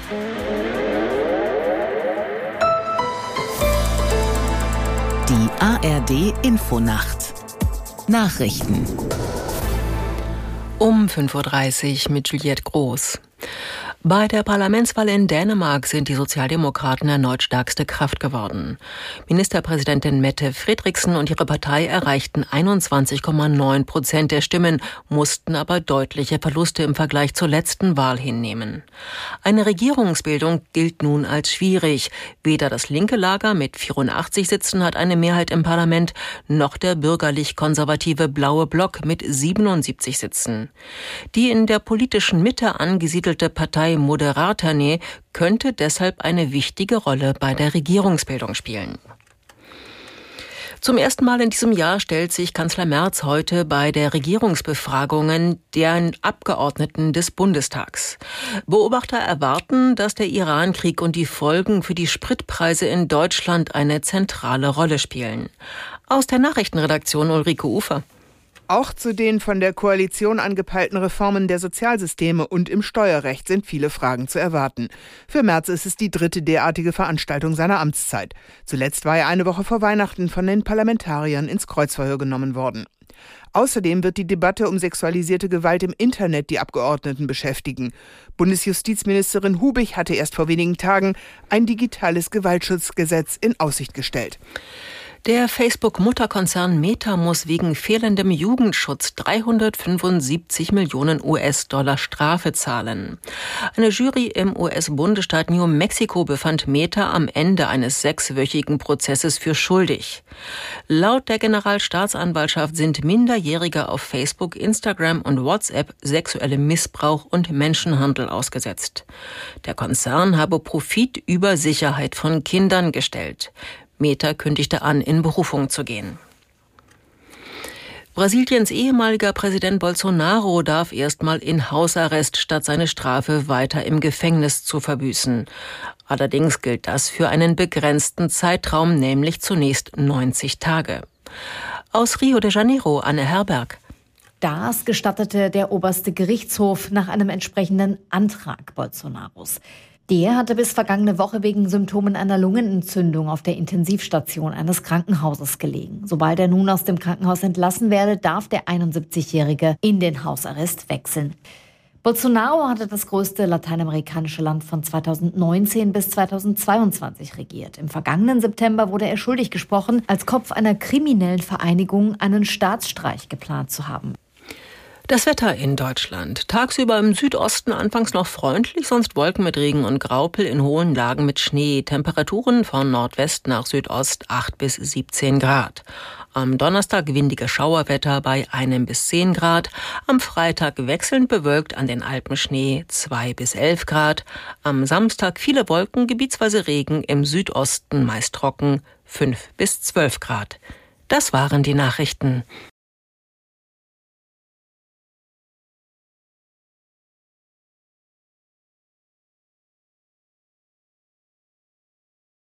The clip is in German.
Die ARD-Infonacht. Nachrichten. Um 5:30 Uhr mit Juliette Groß. Bei der Parlamentswahl in Dänemark sind die Sozialdemokraten erneut stärkste Kraft geworden. Ministerpräsidentin Mette Frederiksen und ihre Partei erreichten 21,9% der Stimmen, mussten aber deutliche Verluste im Vergleich zur letzten Wahl hinnehmen. Eine Regierungsbildung gilt nun als schwierig. Weder das linke Lager mit 84 Sitzen hat eine Mehrheit im Parlament, noch der bürgerlich-konservative Blaue Block mit 77 Sitzen. Die in der politischen Mitte angesiedelte Partei Moderaterné könnte deshalb eine wichtige Rolle bei der Regierungsbildung spielen. Zum ersten Mal in diesem Jahr stellt sich Kanzler Merz heute bei der Regierungsbefragungen der Abgeordneten des Bundestags. Beobachter erwarten, dass der Iran-Krieg und die Folgen für die Spritpreise in Deutschland eine zentrale Rolle spielen. Aus der Nachrichtenredaktion Ulrike Ufer. Auch zu den von der Koalition angepeilten Reformen der Sozialsysteme und im Steuerrecht sind viele Fragen zu erwarten. Für Merz ist es die dritte derartige Veranstaltung seiner Amtszeit. Zuletzt war er eine Woche vor Weihnachten von den Parlamentariern ins Kreuzverhör genommen worden. Außerdem wird die Debatte um sexualisierte Gewalt im Internet die Abgeordneten beschäftigen. Bundesjustizministerin Hubig hatte erst vor wenigen Tagen ein digitales Gewaltschutzgesetz in Aussicht gestellt. Der Facebook-Mutterkonzern Meta muss wegen fehlendem Jugendschutz 375 Millionen US-Dollar Strafe zahlen. Eine Jury im US-Bundesstaat New Mexico befand Meta am Ende eines 6-wöchigen Prozesses für schuldig. Laut der Generalstaatsanwaltschaft sind Minderjährige auf Facebook, Instagram und WhatsApp sexuellem Missbrauch und Menschenhandel ausgesetzt. Der Konzern habe Profit über Sicherheit von Kindern gestellt. Meta kündigte an, in Berufung zu gehen. Brasiliens ehemaliger Präsident Bolsonaro darf erstmal in Hausarrest, statt seine Strafe weiter im Gefängnis zu verbüßen. Allerdings gilt das für einen begrenzten Zeitraum, nämlich zunächst 90 Tage. Aus Rio de Janeiro, Anne Herberg. Das gestattete der oberste Gerichtshof nach einem entsprechenden Antrag Bolsonaros. Der hatte bis vergangene Woche wegen Symptomen einer Lungenentzündung auf der Intensivstation eines Krankenhauses gelegen. Sobald er nun aus dem Krankenhaus entlassen werde, darf der 71-Jährige in den Hausarrest wechseln. Bolsonaro hatte das größte lateinamerikanische Land von 2019 bis 2022 regiert. Im vergangenen September wurde er schuldig gesprochen, als Kopf einer kriminellen Vereinigung einen Staatsstreich geplant zu haben. Das Wetter in Deutschland. Tagsüber im Südosten anfangs noch freundlich, sonst Wolken mit Regen und Graupel, in hohen Lagen mit Schnee. Temperaturen von Nordwest nach Südost 8 bis 17 Grad. Am Donnerstag windige Schauerwetter bei 1 bis 10 Grad. Am Freitag wechselnd bewölkt, an den Alpen Schnee 2 bis 11 Grad. Am Samstag viele Wolken, gebietsweise Regen, im Südosten meist trocken 5 bis 12 Grad. Das waren die Nachrichten.